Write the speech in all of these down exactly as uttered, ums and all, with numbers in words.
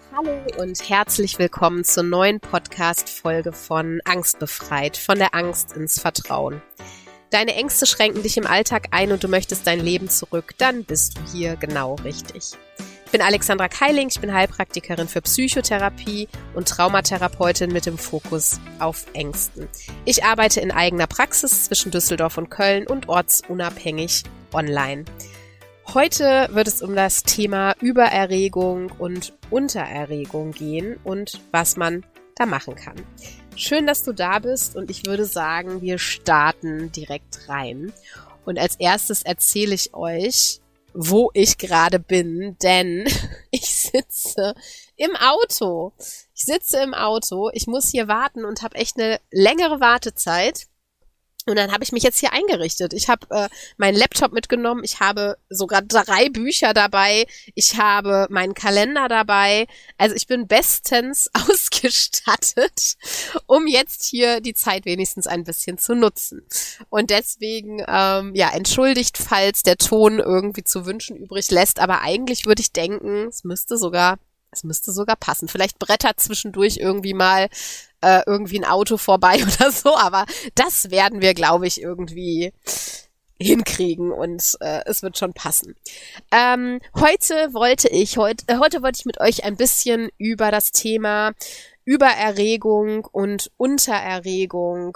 Hallo und herzlich willkommen zur neuen Podcast-Folge von Angstbefreit, von der Angst ins Vertrauen. Deine Ängste schränken dich im Alltag ein und du möchtest dein Leben zurück, dann bist du hier genau richtig. Ich bin Alexandra Keiling, ich bin Heilpraktikerin für Psychotherapie und Traumatherapeutin mit dem Fokus auf Ängsten. Ich arbeite in eigener Praxis zwischen Düsseldorf und Köln und ortsunabhängig online. Heute wird es um das Thema Übererregung und Untererregung gehen und was man da machen kann. Schön, dass du da bist und ich würde sagen, wir starten direkt rein. Und als erstes erzähle ich euch, wo ich gerade bin, denn ich sitze im Auto. Ich sitze im Auto, ich muss hier warten und habe echt eine längere Wartezeit. Und dann habe ich mich jetzt hier eingerichtet. Ich habe äh, meinen Laptop mitgenommen, ich habe sogar drei Bücher dabei, ich habe meinen Kalender dabei. Also ich bin bestens ausgestattet, um jetzt hier die Zeit wenigstens ein bisschen zu nutzen. Und deswegen, ähm, ja, entschuldigt, falls der Ton irgendwie zu wünschen übrig lässt. Aber eigentlich würde ich denken, es müsste sogar, es müsste sogar passen. Vielleicht brettert zwischendurch irgendwie mal Äh, irgendwie ein Auto vorbei oder so, aber das werden wir, glaube ich, irgendwie hinkriegen und äh, es wird schon passen. Ähm, heute wollte ich, heut, äh, heute wollte ich mit euch ein bisschen über das Thema Übererregung und Untererregung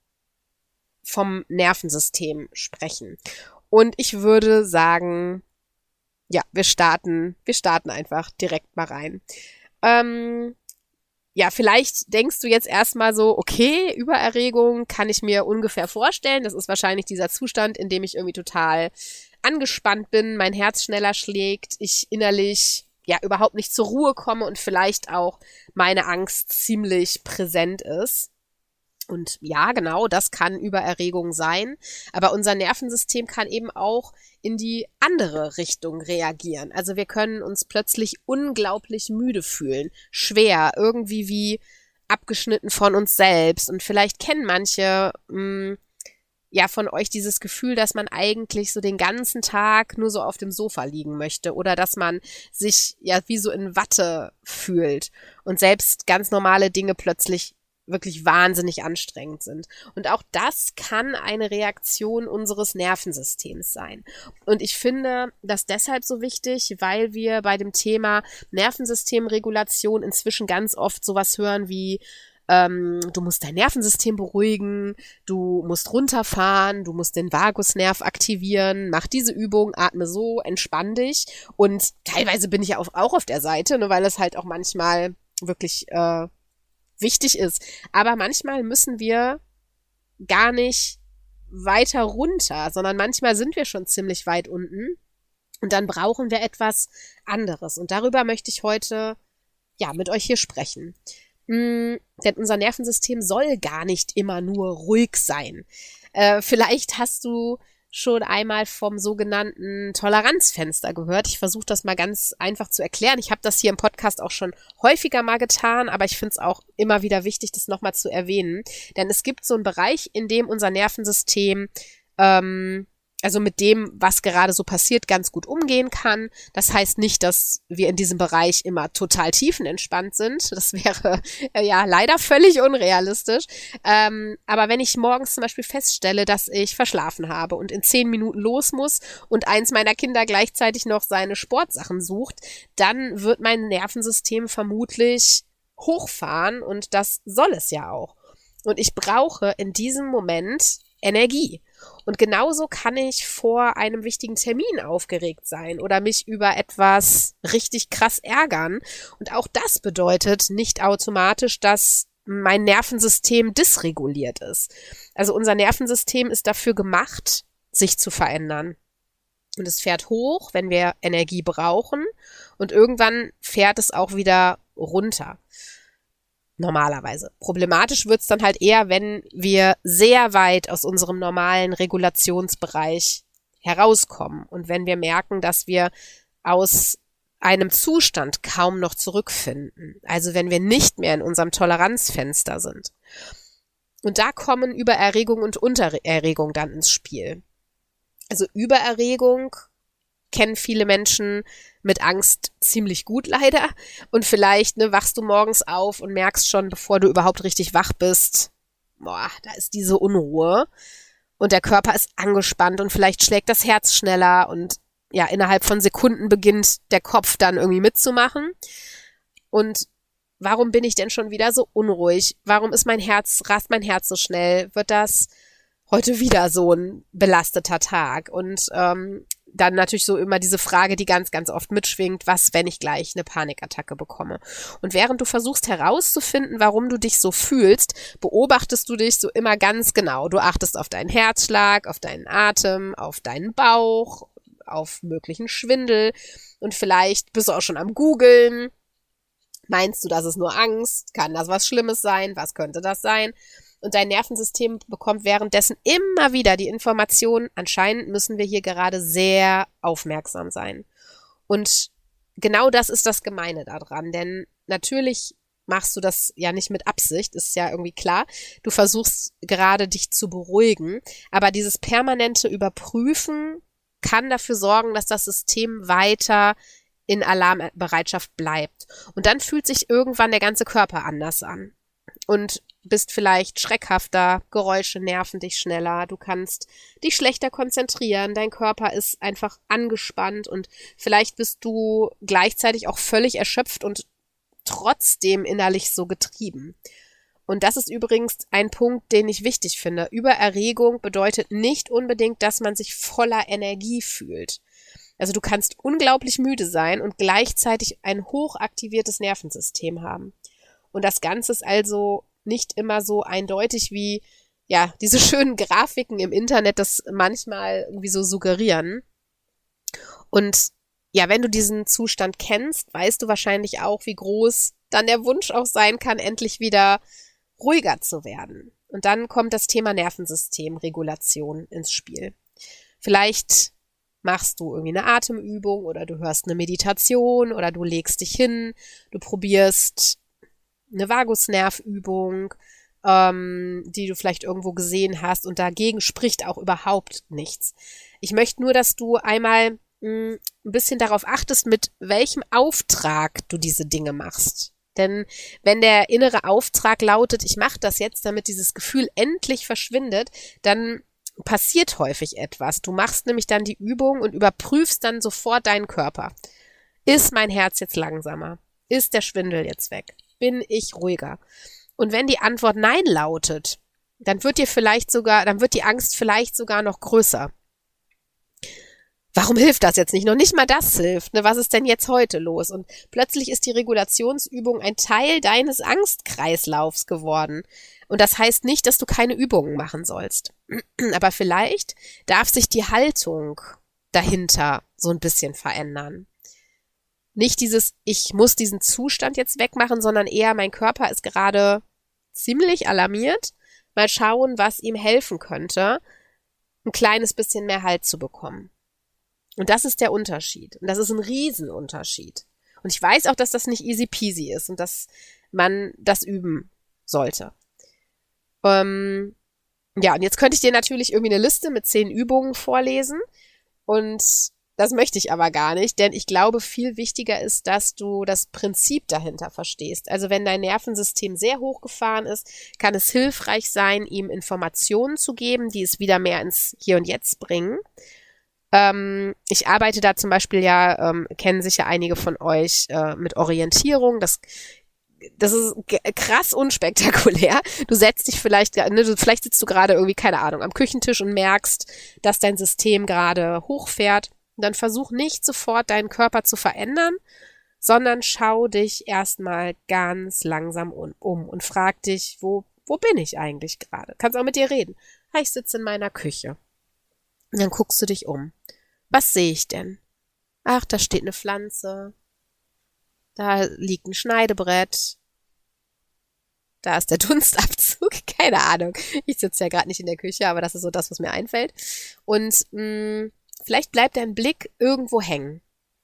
vom Nervensystem sprechen. Und ich würde sagen, ja, wir starten, wir starten einfach direkt mal rein. Ähm, Ja, vielleicht denkst du jetzt erstmal so, okay, Übererregung kann ich mir ungefähr vorstellen. Das ist wahrscheinlich dieser Zustand, in dem ich irgendwie total angespannt bin, mein Herz schneller schlägt, ich innerlich ja überhaupt nicht zur Ruhe komme und vielleicht auch meine Angst ziemlich präsent ist. Und ja, genau, das kann Übererregung sein, aber unser Nervensystem kann eben auch in die andere Richtung reagieren. Also wir können uns plötzlich unglaublich müde fühlen, schwer, irgendwie wie abgeschnitten von uns selbst. Und vielleicht kennen manche mh, ja von euch dieses Gefühl, dass man eigentlich so den ganzen Tag nur so auf dem Sofa liegen möchte oder dass man sich ja wie so in Watte fühlt und selbst ganz normale Dinge plötzlich wirklich wahnsinnig anstrengend sind. Und auch das kann eine Reaktion unseres Nervensystems sein. Und ich finde das deshalb so wichtig, weil wir bei dem Thema Nervensystemregulation inzwischen ganz oft sowas hören wie ähm, du musst dein Nervensystem beruhigen, du musst runterfahren, du musst den Vagusnerv aktivieren, mach diese Übung, atme so, entspann dich. Und teilweise bin ich ja auch auf der Seite, ne, weil es halt auch manchmal wirklich äh, wichtig ist. Aber manchmal müssen wir gar nicht weiter runter, sondern manchmal sind wir schon ziemlich weit unten und dann brauchen wir etwas anderes. Und darüber möchte ich heute ja mit euch hier sprechen. Hm, denn unser Nervensystem soll gar nicht immer nur ruhig sein. Äh, vielleicht hast du schon einmal vom sogenannten Toleranzfenster gehört. Ich versuche das mal ganz einfach zu erklären. Ich habe das hier im Podcast auch schon häufiger mal getan, aber ich finde es auch immer wieder wichtig, das nochmal zu erwähnen. Denn es gibt so einen Bereich, in dem unser Nervensystem ähm, also mit dem, was gerade so passiert, ganz gut umgehen kann. Das heißt nicht, dass wir in diesem Bereich immer total tiefenentspannt sind. Das wäre äh, ja leider völlig unrealistisch. Ähm, aber wenn ich morgens zum Beispiel feststelle, dass ich verschlafen habe und in zehn Minuten los muss und eins meiner Kinder gleichzeitig noch seine Sportsachen sucht, dann wird mein Nervensystem vermutlich hochfahren und das soll es ja auch. Und ich brauche in diesem Moment Energie. Und genauso kann ich vor einem wichtigen Termin aufgeregt sein oder mich über etwas richtig krass ärgern. Und auch das bedeutet nicht automatisch, dass mein Nervensystem dysreguliert ist. Also unser Nervensystem ist dafür gemacht, sich zu verändern. Und es fährt hoch, wenn wir Energie brauchen. Und irgendwann fährt es auch wieder runter. Normalerweise. Problematisch wird's dann halt eher, wenn wir sehr weit aus unserem normalen Regulationsbereich herauskommen und wenn wir merken, dass wir aus einem Zustand kaum noch zurückfinden. Also wenn wir nicht mehr in unserem Toleranzfenster sind. Und da kommen Übererregung und Untererregung dann ins Spiel. Also Übererregung kennen viele Menschen mit Angst ziemlich gut leider. Und vielleicht ne, wachst du morgens auf und merkst schon, bevor du überhaupt richtig wach bist, boah, da ist diese Unruhe und der Körper ist angespannt und vielleicht schlägt das Herz schneller und ja, innerhalb von Sekunden beginnt der Kopf dann irgendwie mitzumachen. Und warum bin ich denn schon wieder so unruhig? Warum ist mein Herz, rast mein Herz so schnell? Wird das heute wieder so ein belasteter Tag? Und ähm, dann natürlich so immer diese Frage, die ganz, ganz oft mitschwingt, was, wenn ich gleich eine Panikattacke bekomme? Und während du versuchst herauszufinden, warum du dich so fühlst, beobachtest du dich so immer ganz genau. Du achtest auf deinen Herzschlag, auf deinen Atem, auf deinen Bauch, auf möglichen Schwindel und vielleicht bist du auch schon am Googeln. Meinst du, das ist nur Angst? Kann das was Schlimmes sein? Was könnte das sein? Und dein Nervensystem bekommt währenddessen immer wieder die Information, anscheinend müssen wir hier gerade sehr aufmerksam sein. Und genau das ist das Gemeine daran, denn natürlich machst du das ja nicht mit Absicht, ist ja irgendwie klar. Du versuchst gerade dich zu beruhigen, aber dieses permanente Überprüfen kann dafür sorgen, dass das System weiter in Alarmbereitschaft bleibt. Und dann fühlt sich irgendwann der ganze Körper anders an. Und bist vielleicht schreckhafter, Geräusche nerven dich schneller, du kannst dich schlechter konzentrieren, dein Körper ist einfach angespannt und vielleicht bist du gleichzeitig auch völlig erschöpft und trotzdem innerlich so getrieben. Und das ist übrigens ein Punkt, den ich wichtig finde. Übererregung bedeutet nicht unbedingt, dass man sich voller Energie fühlt. Also du kannst unglaublich müde sein und gleichzeitig ein hochaktiviertes Nervensystem haben. Und das Ganze ist also nicht immer so eindeutig wie, ja, diese schönen Grafiken im Internet das manchmal irgendwie so suggerieren. Und ja, wenn du diesen Zustand kennst, weißt du wahrscheinlich auch, wie groß dann der Wunsch auch sein kann, endlich wieder ruhiger zu werden. Und dann kommt das Thema Nervensystemregulation ins Spiel. Vielleicht machst du irgendwie eine Atemübung oder du hörst eine Meditation oder du legst dich hin, du probierst eine Vagusnervübung, ähm, die du vielleicht irgendwo gesehen hast und dagegen spricht auch überhaupt nichts. Ich möchte nur, dass du einmal mh, ein bisschen darauf achtest, mit welchem Auftrag du diese Dinge machst. Denn wenn der innere Auftrag lautet, ich mache das jetzt, damit dieses Gefühl endlich verschwindet, dann passiert häufig etwas. Du machst nämlich dann die Übung und überprüfst dann sofort deinen Körper. Ist mein Herz jetzt langsamer? Ist der Schwindel jetzt weg? Bin ich ruhiger? Und wenn die Antwort Nein lautet, dann wird dir vielleicht sogar, dann wird die Angst vielleicht sogar noch größer. Warum hilft das jetzt nicht? Noch nicht mal das hilft. Ne? Was ist denn jetzt heute los? Und plötzlich ist die Regulationsübung ein Teil deines Angstkreislaufs geworden. Und das heißt nicht, dass du keine Übungen machen sollst. Aber vielleicht darf sich die Haltung dahinter so ein bisschen verändern. Nicht dieses, ich muss diesen Zustand jetzt wegmachen, sondern eher, mein Körper ist gerade ziemlich alarmiert. Mal schauen, was ihm helfen könnte, ein kleines bisschen mehr Halt zu bekommen. Und das ist der Unterschied. Und das ist ein Riesenunterschied. Und ich weiß auch, dass das nicht easy peasy ist und dass man das üben sollte. Ähm, ja, und jetzt könnte ich dir natürlich irgendwie eine Liste mit zehn Übungen vorlesen. Und das möchte ich aber gar nicht, denn ich glaube, viel wichtiger ist, dass du das Prinzip dahinter verstehst. Also wenn dein Nervensystem sehr hochgefahren ist, kann es hilfreich sein, ihm Informationen zu geben, die es wieder mehr ins Hier und Jetzt bringen. Ähm, ich arbeite da zum Beispiel ja, ähm, kennen sicher einige von euch, äh, mit Orientierung. Das Das ist g- krass unspektakulär. Du setzt dich vielleicht, ne, du, vielleicht sitzt du gerade irgendwie, keine Ahnung, am Küchentisch und merkst, dass dein System gerade hochfährt. Dann versuch nicht sofort deinen Körper zu verändern, sondern schau dich erstmal ganz langsam um, um und frag dich, wo, wo bin ich eigentlich gerade? Kannst auch mit dir reden. Ah, ich sitze in meiner Küche. Und dann guckst du dich um. Was sehe ich denn? Ach, da steht eine Pflanze. Da liegt ein Schneidebrett. Da ist der Dunstabzug. Keine Ahnung. Ich sitze ja gerade nicht in der Küche, aber das ist so das, was mir einfällt. Und mh, vielleicht bleibt dein Blick irgendwo hängen.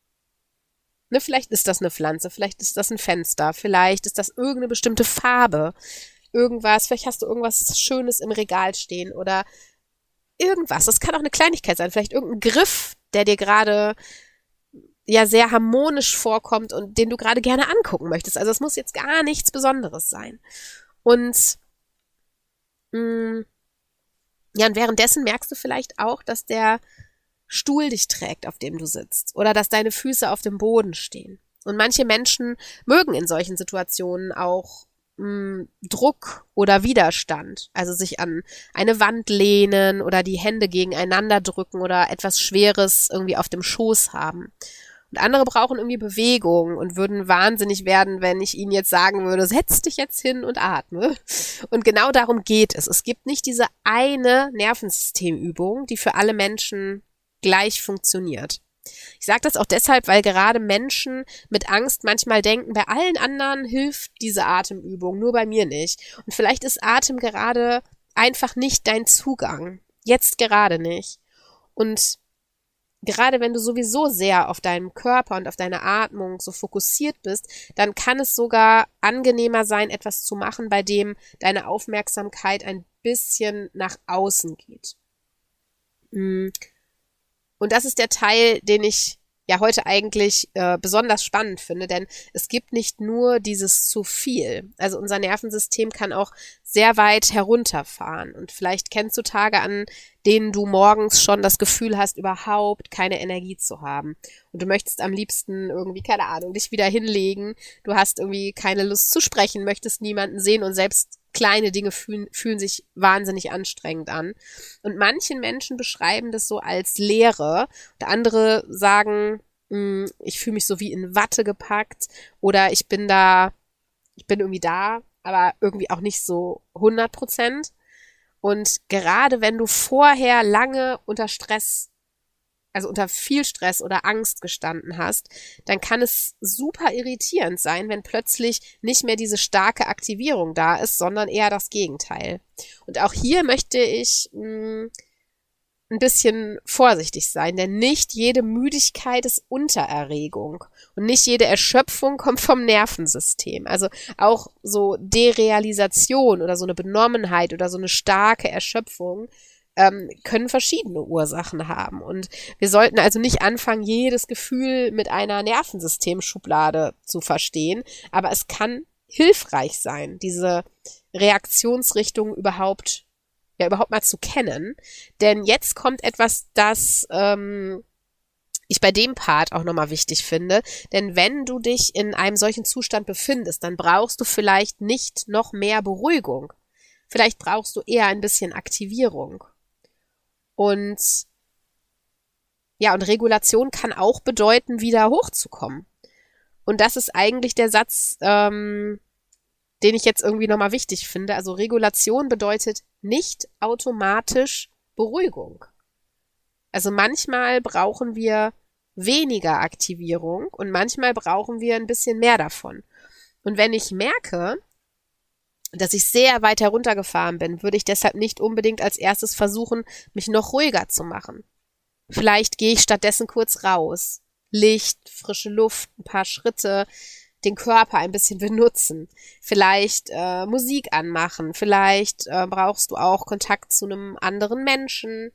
Ne, vielleicht ist das eine Pflanze, vielleicht ist das ein Fenster, vielleicht ist das irgendeine bestimmte Farbe. Irgendwas, vielleicht hast du irgendwas Schönes im Regal stehen oder irgendwas. Das kann auch eine Kleinigkeit sein, vielleicht irgendein Griff, der dir gerade ja sehr harmonisch vorkommt und den du gerade gerne angucken möchtest. Also es muss jetzt gar nichts Besonderes sein. Und mh, ja, und währenddessen merkst du vielleicht auch, dass der Stuhl dich trägt, auf dem du sitzt, oder dass deine Füße auf dem Boden stehen. Und manche Menschen mögen in solchen Situationen auch mh, Druck oder Widerstand, also sich an eine Wand lehnen oder die Hände gegeneinander drücken oder etwas Schweres irgendwie auf dem Schoß haben. Und andere brauchen irgendwie Bewegung und würden wahnsinnig werden, wenn ich ihnen jetzt sagen würde, setz dich jetzt hin und atme. Und genau darum geht es. Es gibt nicht diese eine Nervensystemübung, die für alle Menschen gleich funktioniert. Ich sage das auch deshalb, weil gerade Menschen mit Angst manchmal denken, bei allen anderen hilft diese Atemübung, nur bei mir nicht. Und vielleicht ist Atem gerade einfach nicht dein Zugang. Jetzt gerade nicht. Und gerade wenn du sowieso sehr auf deinem Körper und auf deine Atmung so fokussiert bist, dann kann es sogar angenehmer sein, etwas zu machen, bei dem deine Aufmerksamkeit ein bisschen nach außen geht. Und das ist der Teil, den ich ja heute eigentlich äh, besonders spannend finde, denn es gibt nicht nur dieses zu viel. Also unser Nervensystem kann auch sehr weit herunterfahren. Und vielleicht kennst du Tage, an denen du morgens schon das Gefühl hast, überhaupt keine Energie zu haben. Und du möchtest am liebsten irgendwie, keine Ahnung, dich wieder hinlegen. Du hast irgendwie keine Lust zu sprechen, möchtest niemanden sehen und selbst kleine Dinge fühlen, fühlen sich wahnsinnig anstrengend an. Und manchen Menschen beschreiben das so als Leere. Und andere sagen, mh, ich fühle mich so wie in Watte gepackt oder ich bin da, ich bin irgendwie da, aber irgendwie auch nicht so hundert Prozent. Und gerade wenn du vorher lange unter Stress, also unter viel Stress oder Angst gestanden hast, dann kann es super irritierend sein, wenn plötzlich nicht mehr diese starke Aktivierung da ist, sondern eher das Gegenteil. Und auch hier möchte ich mh, ein bisschen vorsichtig sein, denn nicht jede Müdigkeit ist Untererregung und nicht jede Erschöpfung kommt vom Nervensystem. Also auch so Derealisation oder so eine Benommenheit oder so eine starke Erschöpfung ähm, können verschiedene Ursachen haben. Und wir sollten also nicht anfangen, jedes Gefühl mit einer Nervensystemschublade zu verstehen, aber es kann hilfreich sein, diese Reaktionsrichtung überhaupt ja überhaupt mal zu kennen. Denn jetzt kommt etwas, das ähm, ich bei dem Part auch nochmal wichtig finde. Denn wenn du dich in einem solchen Zustand befindest, dann brauchst du vielleicht nicht noch mehr Beruhigung. Vielleicht brauchst du eher ein bisschen Aktivierung. Und ja, und Regulation kann auch bedeuten, wieder hochzukommen. Und das ist eigentlich der Satz, ähm, den ich jetzt irgendwie nochmal wichtig finde. Also Regulation bedeutet nicht automatisch Beruhigung. Also manchmal brauchen wir weniger Aktivierung und manchmal brauchen wir ein bisschen mehr davon. Und wenn ich merke, dass ich sehr weit heruntergefahren bin, würde ich deshalb nicht unbedingt als erstes versuchen, mich noch ruhiger zu machen. Vielleicht gehe ich stattdessen kurz raus. Licht, frische Luft, ein paar Schritte, den Körper ein bisschen benutzen, vielleicht äh, Musik anmachen, vielleicht äh, brauchst du auch Kontakt zu einem anderen Menschen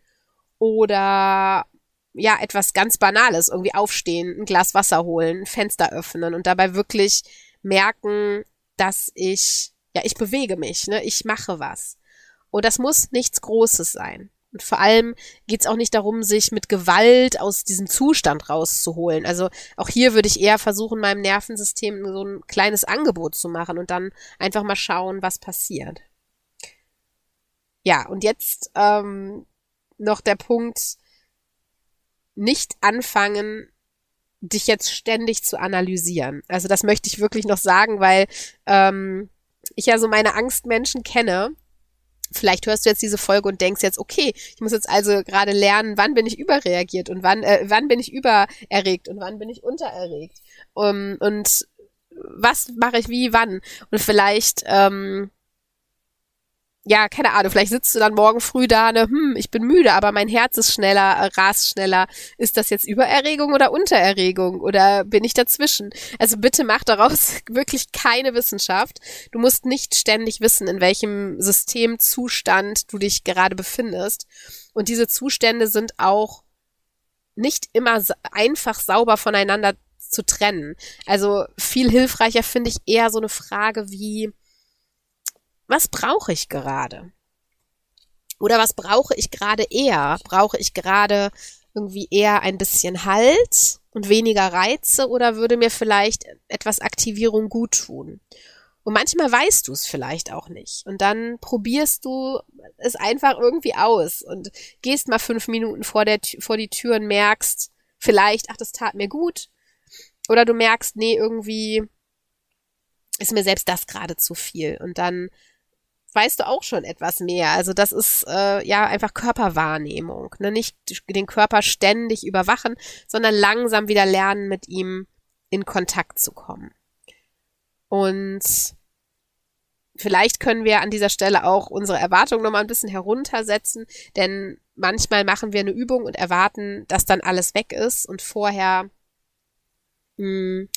oder ja, etwas ganz Banales, irgendwie aufstehen, ein Glas Wasser holen, ein Fenster öffnen und dabei wirklich merken, dass ich, ja, ich bewege mich, ne, ich mache was. Und das muss nichts Großes sein. Und vor allem geht es auch nicht darum, sich mit Gewalt aus diesem Zustand rauszuholen. Also auch hier würde ich eher versuchen, meinem Nervensystem so ein kleines Angebot zu machen und dann einfach mal schauen, was passiert. Ja, und jetzt ähm, noch der Punkt, nicht anfangen, dich jetzt ständig zu analysieren. Also das möchte ich wirklich noch sagen, weil ähm, ich ja so meine Angstmenschen kenne. Vielleicht hörst du jetzt diese Folge und denkst jetzt, okay, ich muss jetzt also gerade lernen, wann bin ich überreagiert und wann äh, wann bin ich übererregt und wann bin ich untererregt. Um, und was mache ich wie, wann? Und vielleicht, ähm, ja, keine Ahnung, vielleicht sitzt du dann morgen früh da, ne, hm, ich bin müde, aber mein Herz ist schneller, äh, rast schneller. Ist das jetzt Übererregung oder Untererregung oder bin ich dazwischen? Also bitte mach daraus wirklich keine Wissenschaft. Du musst nicht ständig wissen, in welchem Systemzustand du dich gerade befindest. Und diese Zustände sind auch nicht immer einfach sauber voneinander zu trennen. Also viel hilfreicher finde ich eher so eine Frage wie, was brauche ich gerade? Oder was brauche ich gerade eher? Brauche ich gerade irgendwie eher ein bisschen Halt und weniger Reize oder würde mir vielleicht etwas Aktivierung gut tun? Und manchmal weißt du es vielleicht auch nicht. Und dann probierst du es einfach irgendwie aus und gehst mal fünf Minuten vor der vor die Tür und merkst vielleicht, ach, das tat mir gut. Oder du merkst, nee, irgendwie ist mir selbst das gerade zu viel. Und dann weißt du auch schon etwas mehr. Also das ist äh, ja einfach Körperwahrnehmung. Ne? Nicht den Körper ständig überwachen, sondern langsam wieder lernen, mit ihm in Kontakt zu kommen. Und vielleicht können wir an dieser Stelle auch unsere Erwartungen nochmal ein bisschen heruntersetzen, denn manchmal machen wir eine Übung und erwarten, dass dann alles weg ist und vorher, mh,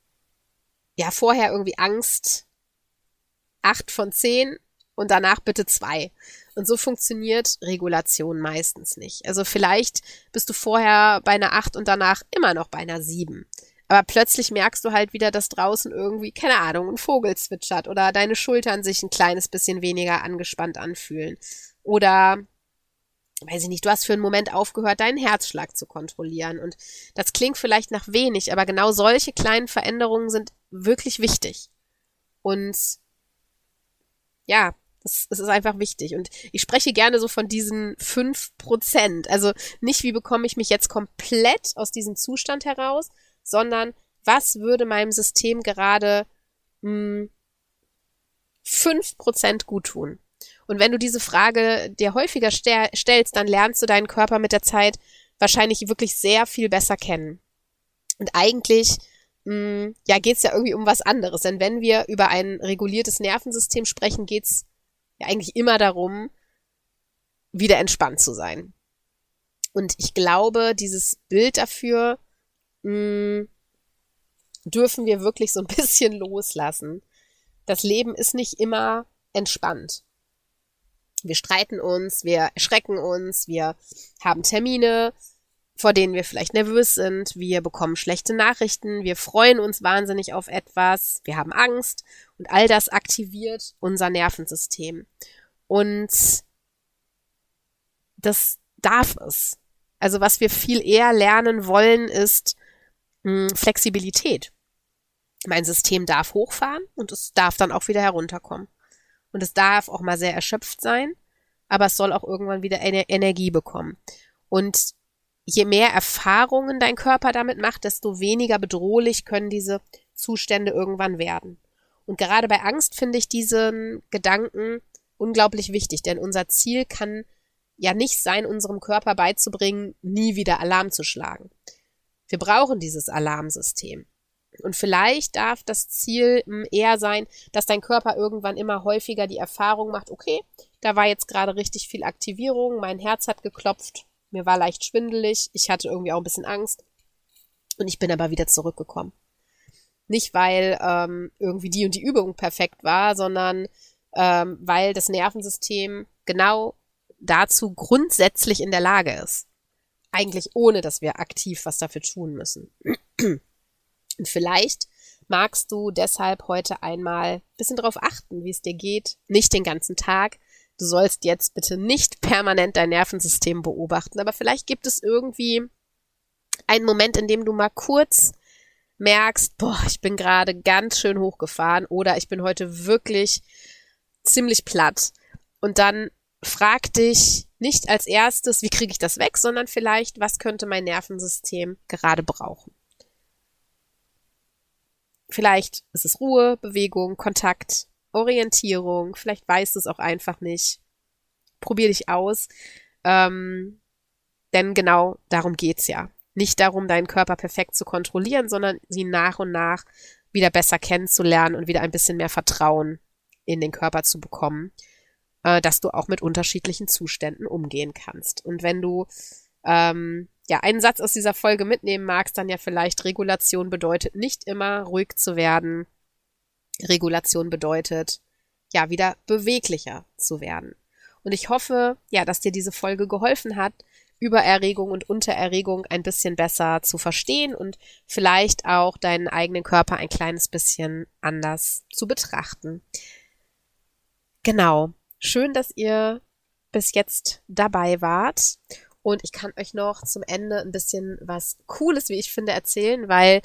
ja, vorher irgendwie Angst, acht von zehn und danach bitte zwei. Und so funktioniert Regulation meistens nicht. Also vielleicht bist du vorher bei einer acht und danach immer noch bei einer sieben. Aber plötzlich merkst du halt wieder, dass draußen irgendwie, keine Ahnung, ein Vogel zwitschert oder deine Schultern sich ein kleines bisschen weniger angespannt anfühlen. Oder, weiß ich nicht, du hast für einen Moment aufgehört, deinen Herzschlag zu kontrollieren. Und das klingt vielleicht nach wenig, aber genau solche kleinen Veränderungen sind wirklich wichtig. Und ja, das, das ist einfach wichtig. Und ich spreche gerne so von diesen fünf Prozent. Also nicht, wie bekomme ich mich jetzt komplett aus diesem Zustand heraus, sondern was würde meinem System gerade mh, fünf Prozent gut tun? Und wenn du diese Frage dir häufiger stel- stellst, dann lernst du deinen Körper mit der Zeit wahrscheinlich wirklich sehr viel besser kennen. Und eigentlich mh, ja, geht's ja irgendwie um was anderes. Denn wenn wir über ein reguliertes Nervensystem sprechen, geht's ja eigentlich immer darum, wieder entspannt zu sein. Und ich glaube, dieses Bild dafür mh, dürfen wir wirklich so ein bisschen loslassen. Das Leben ist nicht immer entspannt. Wir streiten uns, wir erschrecken uns, wir haben Termine, vor denen wir vielleicht nervös sind, wir bekommen schlechte Nachrichten, wir freuen uns wahnsinnig auf etwas, wir haben Angst und all das aktiviert unser Nervensystem. Und das darf es. Also was wir viel eher lernen wollen, ist mh, Flexibilität. Mein System darf hochfahren und es darf dann auch wieder herunterkommen. Und es darf auch mal sehr erschöpft sein, aber es soll auch irgendwann wieder Ener- Energie bekommen. Und je mehr Erfahrungen dein Körper damit macht, desto weniger bedrohlich können diese Zustände irgendwann werden. Und gerade bei Angst finde ich diesen Gedanken unglaublich wichtig, denn unser Ziel kann ja nicht sein, unserem Körper beizubringen, nie wieder Alarm zu schlagen. Wir brauchen dieses Alarmsystem. Und vielleicht darf das Ziel eher sein, dass dein Körper irgendwann immer häufiger die Erfahrung macht, okay, da war jetzt gerade richtig viel Aktivierung, mein Herz hat geklopft, mir war leicht schwindelig, ich hatte irgendwie auch ein bisschen Angst und ich bin aber wieder zurückgekommen. Nicht, weil ähm, irgendwie die und die Übung perfekt war, sondern ähm, weil das Nervensystem genau dazu grundsätzlich in der Lage ist. Eigentlich ohne, dass wir aktiv was dafür tun müssen. Und vielleicht magst du deshalb heute einmal ein bisschen darauf achten, wie es dir geht. Nicht den ganzen Tag. Du sollst jetzt bitte nicht permanent dein Nervensystem beobachten, aber vielleicht gibt es irgendwie einen Moment, in dem du mal kurz merkst, boah, ich bin gerade ganz schön hochgefahren oder ich bin heute wirklich ziemlich platt. Und dann frag dich nicht als erstes, wie kriege ich das weg, sondern vielleicht, was könnte mein Nervensystem gerade brauchen. Vielleicht ist es Ruhe, Bewegung, Kontakt, Orientierung. Vielleicht weißt du es auch einfach nicht. Probier dich aus. Ähm, denn genau darum geht's ja. Nicht darum, deinen Körper perfekt zu kontrollieren, sondern ihn nach und nach wieder besser kennenzulernen und wieder ein bisschen mehr Vertrauen in den Körper zu bekommen, äh, dass du auch mit unterschiedlichen Zuständen umgehen kannst. Und wenn du ähm, ja, einen Satz aus dieser Folge mitnehmen magst, dann ja vielleicht, Regulation bedeutet nicht immer ruhig zu werden. Regulation bedeutet, ja, wieder beweglicher zu werden. Und ich hoffe, ja, dass dir diese Folge geholfen hat, Übererregung und Untererregung ein bisschen besser zu verstehen und vielleicht auch deinen eigenen Körper ein kleines bisschen anders zu betrachten. Genau. Schön, dass ihr bis jetzt dabei wart. Und ich kann euch noch zum Ende ein bisschen was Cooles, wie ich finde, erzählen, weil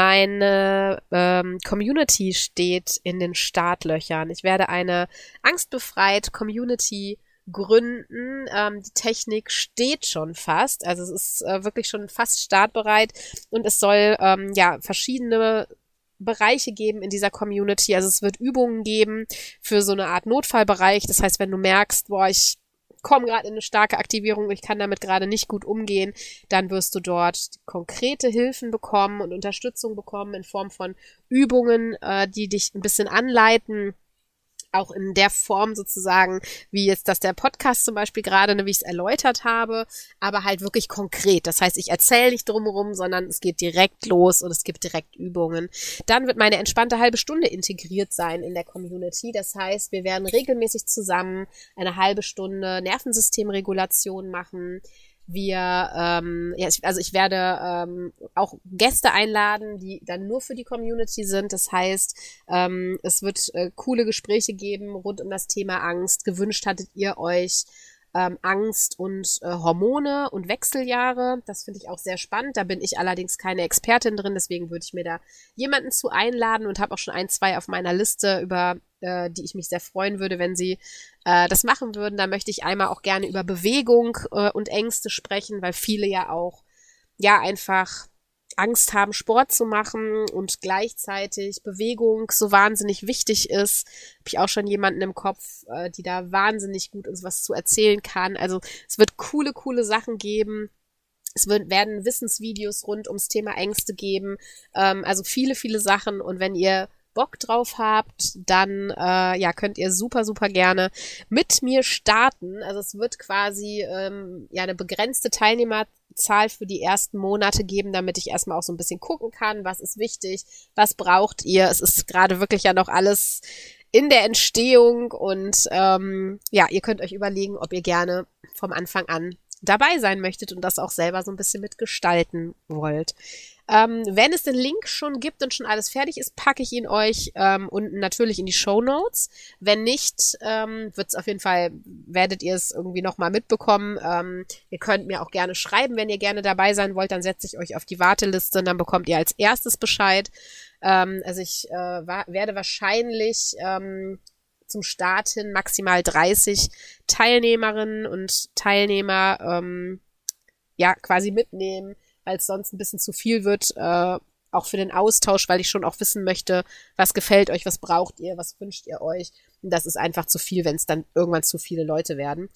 meine ähm, Community steht in den Startlöchern. Ich werde eine angstbefreit Community gründen. Ähm, die Technik steht schon fast. Also es ist äh, wirklich schon fast startbereit. Und es soll ähm, ja verschiedene Bereiche geben in dieser Community. Also es wird Übungen geben für so eine Art Notfallbereich. Das heißt, wenn du merkst, boah, ich komme gerade in eine starke Aktivierung, ich kann damit gerade nicht gut umgehen, dann wirst du dort konkrete Hilfen bekommen und Unterstützung bekommen in Form von Übungen, äh, die dich ein bisschen anleiten, auch in der Form sozusagen, wie jetzt das der Podcast zum Beispiel gerade, ne, wie ich es erläutert habe, aber halt wirklich konkret. Das heißt, ich erzähle nicht drumherum, sondern es geht direkt los und es gibt direkt Übungen. Dann wird meine entspannte halbe Stunde integriert sein in der Community. Das heißt, wir werden regelmäßig zusammen eine halbe Stunde Nervensystemregulation machen. Wir, ähm, ja, ich, also ich werde ähm, auch Gäste einladen, die dann nur für die Community sind. Das heißt, ähm, es wird äh, coole Gespräche geben rund um das Thema Angst. Gewünscht hattet ihr euch ähm, Angst und äh, Hormone und Wechseljahre. Das finde ich auch sehr spannend. Da bin ich allerdings keine Expertin drin, deswegen würde ich mir da jemanden zu einladen und habe auch schon ein, zwei auf meiner Liste, über äh, die ich mich sehr freuen würde, wenn sie äh, das machen würden. Da möchte ich einmal auch gerne über Bewegung äh, und Ängste sprechen, weil viele ja auch ja einfach Angst haben, Sport zu machen und gleichzeitig Bewegung so wahnsinnig wichtig ist. Habe ich auch schon jemanden im Kopf, äh, die da wahnsinnig gut uns was zu erzählen kann. Also es wird coole, coole Sachen geben. Es wird, werden Wissensvideos rund ums Thema Ängste geben. Ähm, also viele, viele Sachen. Und wenn ihr Bock drauf habt, dann äh, ja könnt ihr super, super gerne mit mir starten. Also es wird quasi ähm, ja eine begrenzte Teilnehmerzahl für die ersten Monate geben, damit ich erstmal auch so ein bisschen gucken kann, was ist wichtig, was braucht ihr. Es ist gerade wirklich ja noch alles in der Entstehung und ähm, ja, ihr könnt euch überlegen, ob ihr gerne vom Anfang an dabei sein möchtet und das auch selber so ein bisschen mitgestalten wollt. Ähm, wenn es den Link schon gibt und schon alles fertig ist, packe ich ihn euch ähm, unten natürlich in die Shownotes. Wenn nicht, ähm, wird es auf jeden Fall, werdet ihr es irgendwie nochmal mitbekommen. Ähm, ihr könnt mir auch gerne schreiben, wenn ihr gerne dabei sein wollt, dann setze ich euch auf die Warteliste und dann bekommt ihr als erstes Bescheid. Ähm, also ich äh, war, werde wahrscheinlich ähm, zum Start hin maximal dreißig Teilnehmerinnen und Teilnehmer ähm, ja quasi mitnehmen, weil es sonst ein bisschen zu viel wird, äh, auch für den Austausch, weil ich schon auch wissen möchte, was gefällt euch, was braucht ihr, was wünscht ihr euch. Und das ist einfach zu viel, wenn es dann irgendwann zu viele Leute werden.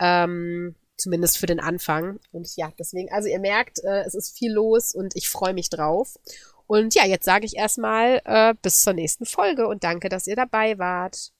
Ähm, zumindest für den Anfang. Und ja, deswegen, also ihr merkt, äh, es ist viel los und ich freue mich drauf. Und ja, jetzt sage ich erstmal äh, bis zur nächsten Folge und danke, dass ihr dabei wart.